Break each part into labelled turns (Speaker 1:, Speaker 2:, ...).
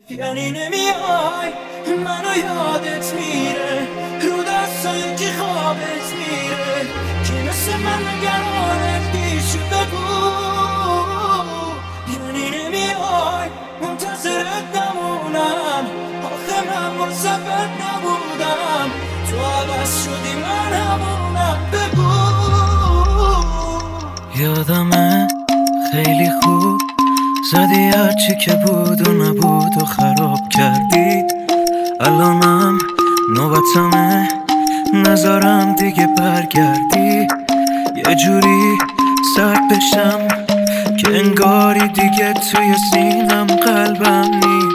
Speaker 1: یعنی نمیای منو یادت میره، رو دستایی که خوابت میره، که مثل من نگرانت پیش بگو. یعنی نمیای منتظرت نمونم، آخه من واسفت نبودم، تو عوض شدی من همونم. بگو.
Speaker 2: یادمه خیلی خوب زدی هرچی که بود و نبود و خراب کردی. الانم نوبتمه نذارم دیگه برگردی، یه جوری سرد بشم که انگاری دیگه توی سینم قلبم نی.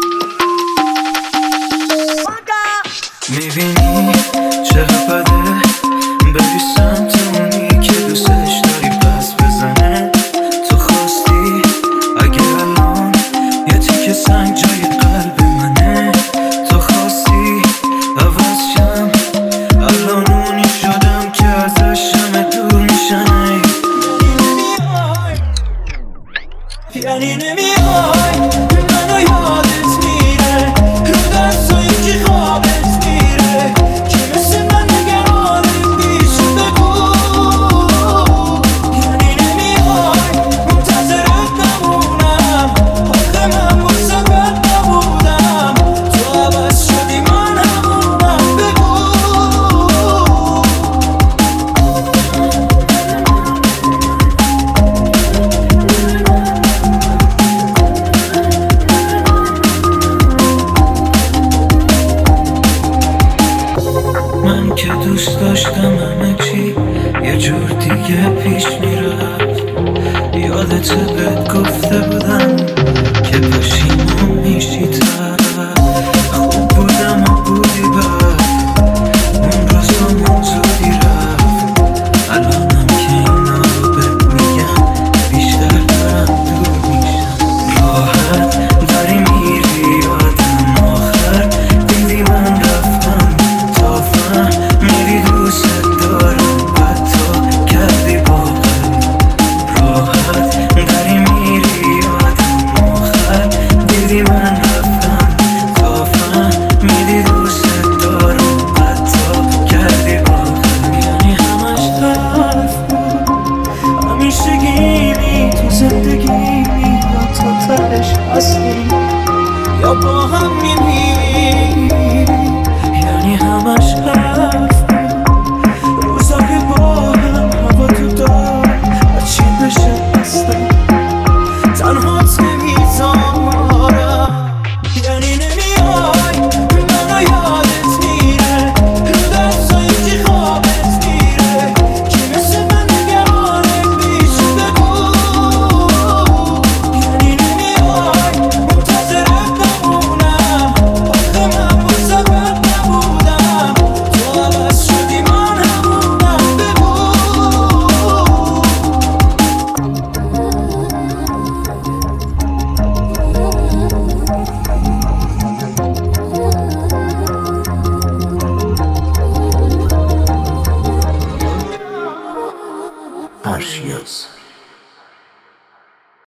Speaker 2: میبینی چقدر بده بری سمت اونی که دوستش داری پس بزنه. تو خواستی اگر الان یه تیکه سنگ جای قلب منه، تو خواستی عوض شم، الان اونی شدم که ازش همه دور میشنه.
Speaker 1: یعنی نمیای منو یادت میره، رو دستایی که خوابت میره، که مثل من نگرانت پیش بگو. یعنی نمیای منتظرت نمونم، آخه من واسفت نبودم، تو عوض شدی من همونم. بگو.
Speaker 2: من که دوست داشتم همه چی یه جور دیگه پیش میرفت، یادت بهت گفته بودم که پشیمون میشی طرف. خوب بودم و بودی بد، اون روزامون زودی رفت، الانم که اینا رو بهت میگم بیشتر دارم دور میشم. راحت داری میری یادم آخر دیدی من رفتم، تا فهمیدی دوست دارم بعد تو کردی باور. راحت داری میری یادم آخر دیدی من رفتم، تا فهمیدی دوست دارم بعد تو کردی باور. یعنی همش حرف بود، همیشه گیمی تو زندگیمی، یا تو تهش هستی یا با هم میمیری. یعنی همش حرف